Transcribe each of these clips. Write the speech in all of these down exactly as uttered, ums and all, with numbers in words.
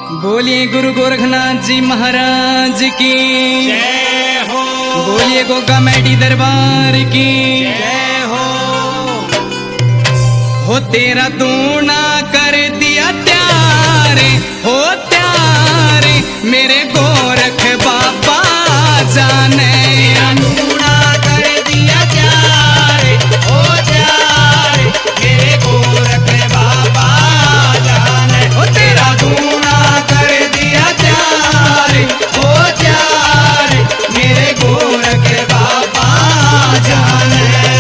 बोलिए गुरु गोरखनाथ जी महाराज की जय हो। बोलिए गोगा मैडी दरबार की जय हो। हो तेरा दूना कर दिया त्यारे हो त्यारे मेरे गोरख बाबा जाने तेरा दूना कर दिया त्यारे हो त्यारे मेरे गोरख बाबा जाने। हो तेरा दूना कर दिया त्यारे हो त्यारे मेरे गोरख बाबा जाने।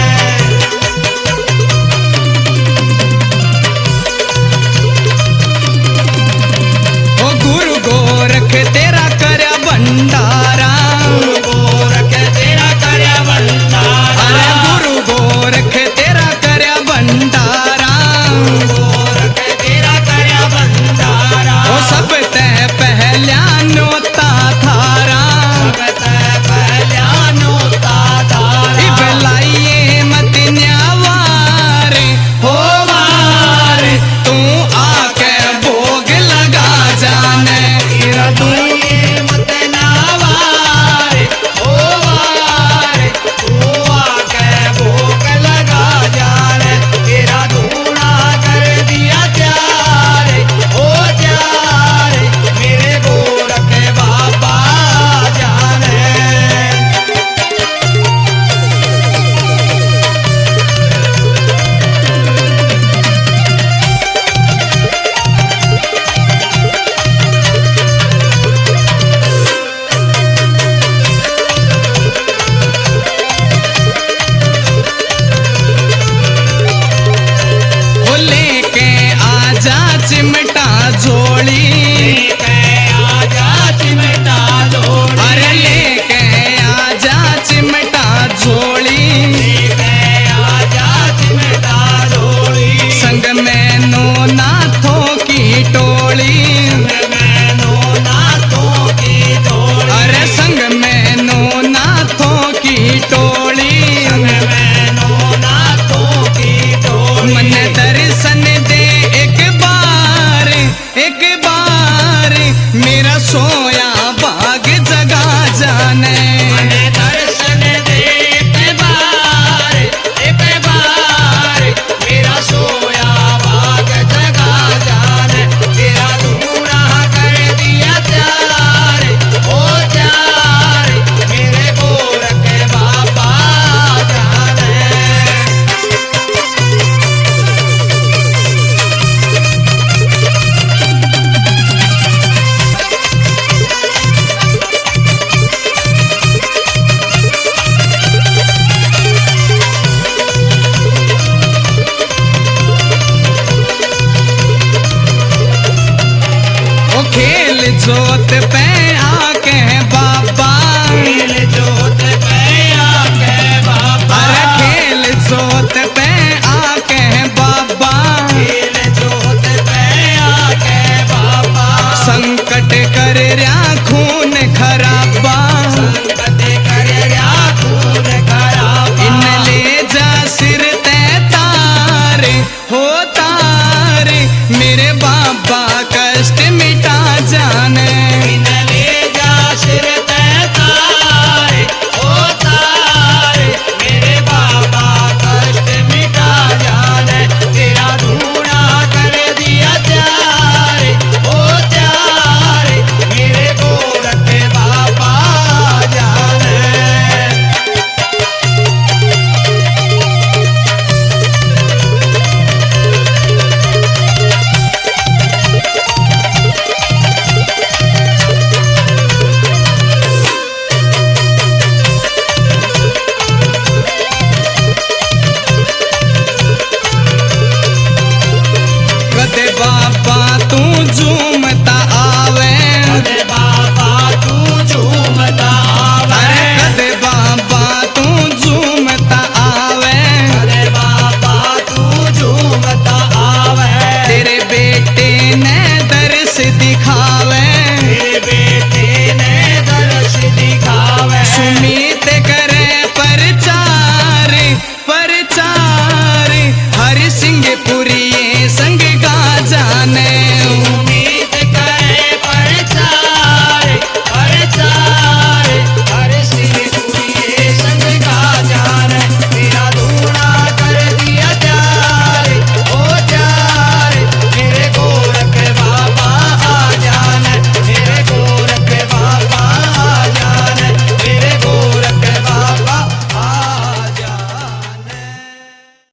हो गुरु गोरख तेरा करया भंडारा गुरु गोरख तेरा करया भंडारा। अरे गुरु गोरख तेरा करया भंडारा गोरख तेरा करया भंडारा। हो सब तह पहल्या नोता थारा भगत पहल्यानो तादारा। इब लाइए मत न्यावारे हो वारे तू आके भोग लगा जाने तेरा दुनिये मत नावारे ओ वारे तू आके भोग लगा जाने। तेरा दूना कर दिया त्यारे ओ त्यारे मेरे गोरख बाबा जाने। हो लेके आजा चिमटा झोली लेके आजा चिमटा झोली। अरे लेके आजा चिमटा झोली लेके आजा चिमटा झोली। संग में नो नाथों की टोली मैनो नाथों की टोली। अरे संग में नो नाथों की टोली मैनो नाथों की टोली। मन दर्शन दे एक बार एक बार मेरा सोया बाग जगा जाने मने दर्शन दे एक बार एक बार मेरा सोया बाग जगा जाने। तेरा दूना कर दिया त्यारे ओ त्यारे मेरे गोरख बाबा जाने। ओ खेल जोत पे